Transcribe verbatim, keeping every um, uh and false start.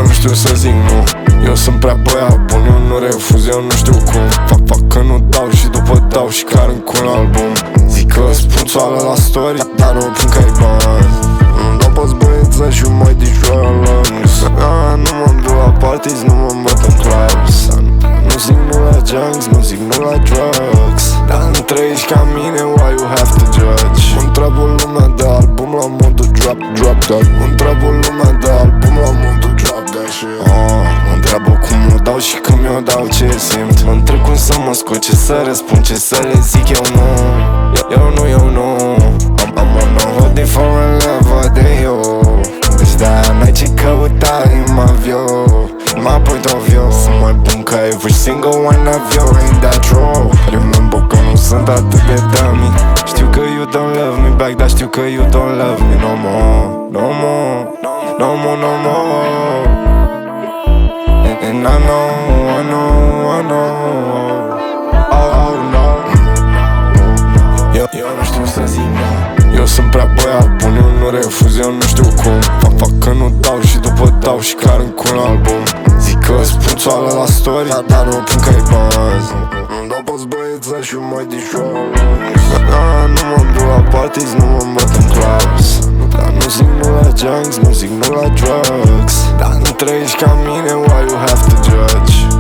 nu știu să zic nu. Eu sunt prea băiat bun, eu nu refuz, eu nu știu cum. Fac, fac că nu dau și după dau și clar în cul album. Zic că spun țoală la story, dar nu pun că-i bani. Îmi dau pe-ți băieță și mai dișoară lungs. Nu mă duc la parties, nu mă îmbăt în clubs. Nu zic nu la junks, nu zic nu la drugs. Dar nu trăiești ca mine, why you have to judge? Întreabă lumea de album la modul drop, drop that. Întreabă lumea de album la modul drop that shit. oh, Mă întreabă cum o dau și când mi-o dau ce simt. Mă întreb cum să mă scot, ce să răspund, ce să le zic eu nu. Eu nu, eu nu. Am, am on a holding for a level de eu. Deci de-aia n-ai ce căuta în avion. My point of view, sunt mai bun ca every single one of you, ain't that true? Remember că nu sunt atât de dummy. Știu că you don't love me back, dar știu că you don't love me no more. No more, no more, no more. And, and I know, I know, I know. Oh, oh no. Eu, eu nu știu să zic no. Eu sunt prea băiat bun, eu nu refuz, eu nu știu cum. Fac, fac că nu dau și după dau și clar în cul album. Zic că spun țoală la story, dar, dar nu pun că-i bani. Îmi dau pe-ți băieță și mai dișoară. Nu mă duc la parties, nu mă îmbăt în clubs. Dar nu zic nu la junks, nu zic nu la drugs. Dar nu trăiești ca mine, why you have to judge?